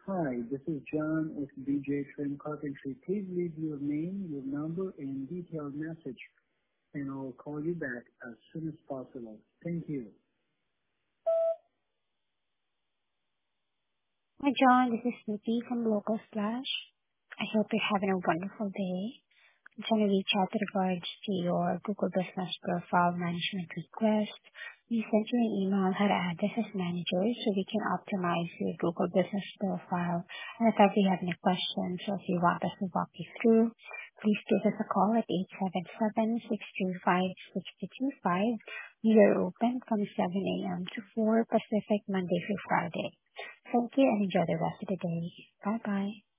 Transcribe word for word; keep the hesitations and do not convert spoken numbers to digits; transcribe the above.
Hi, this is John with B J Trim Carpentry. Please leave your name, your number, and detailed message, and I'll call you back as soon as possible. Thank you. Hi, John. This is Nikki from Local Splash. I hope you're having a wonderful day. I'm trying to reach out with regards to your Google Business Profile Management request. We sent you an email how to add this as manager so we can optimize your Google Business Profile. And if ever you have any questions or if you want us to walk you through, please give us a call at eight seven seven, six two five, six two two five. We are open from seven a.m. to four Pacific, Monday through Friday. Thank you and enjoy the rest of the day. Bye-bye.